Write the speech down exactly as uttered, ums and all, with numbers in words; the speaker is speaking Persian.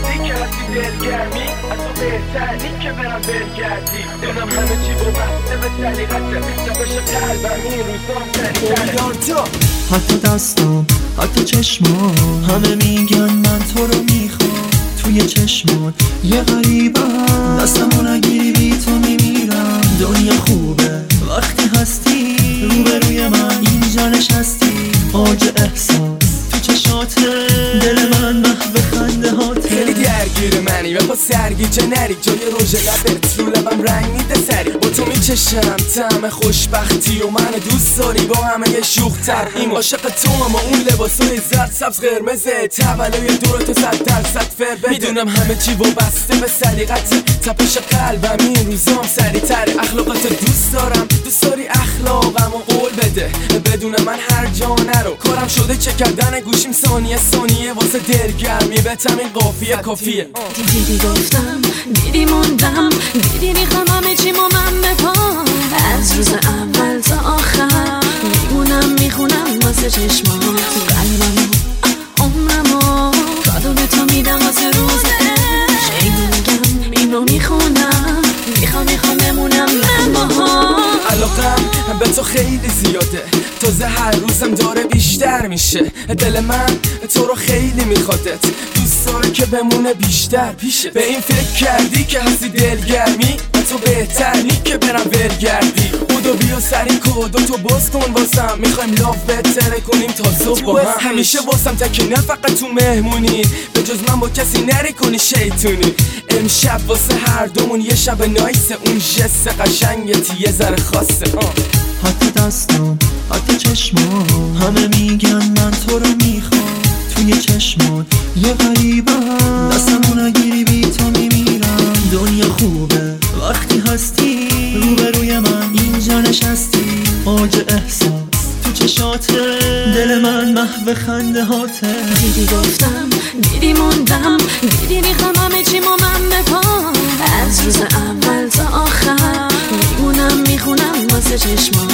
کردی که هستی دلگرمی از تو بهتری که برم برگردی دونم همه چی وابسته به سلیقته تپش قلبم این روزام سریع‌تره حتی دستم حتی چشمام همه میگن من تو رو میخوام توی چشمات یه غریبم دستمو نگیری بی تو میمیرم دنیا خوبه وقتی هستی روبروی من اینجا نشستی آج احساس تو چشات دل من محو خنده هاته خیلی درگیر منی و با سرگیجه نری جای روژ لبت رو لبم رنگ میده سری با تو میچشم طعم خوشبختی و من دوست داری با همه یه شوخ ترهیم عاشق تو اما اون لباسای زرد سبز قرمزه تولای دورتو صد درصد فر بده میدونم همه چی وابسته به سلیقته تپش قلبم این روزام سریع‌تره اخلاقات دوست دارم دوست داری اخلاقمو قول بده بدون من هر جا نرو کارم شده چه کردن گوشیم ثانیه ثانیه واسه دلگرمی بهتم این قافیه کافیه دیدی گفتم دیدی موندم دیدی میخوام همه چیمو من بپام از روز اول تا آخر میمونم میخونم واسه چشمات قلبمو عمرمو کادو به تو میدم واسه روز عشق اینو میگم اینو میخونم میخوام میخوام بمونم من باهام علاقم به تو خیلی زیاده تازه هر روزم داره بیشتر میشه دل من تو رو خیلی میخوادت دوست داره که بمونه بیشتر پیشه به این فکر کردی که هستی دلگرمی تو بهتری که برم برگردی بودو بیا سری کدو تو باز کن واسم میخوایم لاف بهتره کنیم تا صبح با هم همیشه واسم تکی نه فقط تو مهمونی به جز من با کسی نری کنی شیطونی امشب واسه هر دومون یه شب نایسه اون جست قشنگت یه ذره خاصه حتی دستم حتی چشمام همه میگن من تو رو میخوام توی چشمات یه غریبم دستمو نگیری بی تو میمیرم دنیا خوبه وقتی هستی روبروی من اینجا نشستی آج احساس تو چشات دل من محو خنده هاته دیدی گفتم دیدی موندم دیدی میخوام همه چیمو من بپام از روز اول تا آخر میمونم میخونم واسه چشمات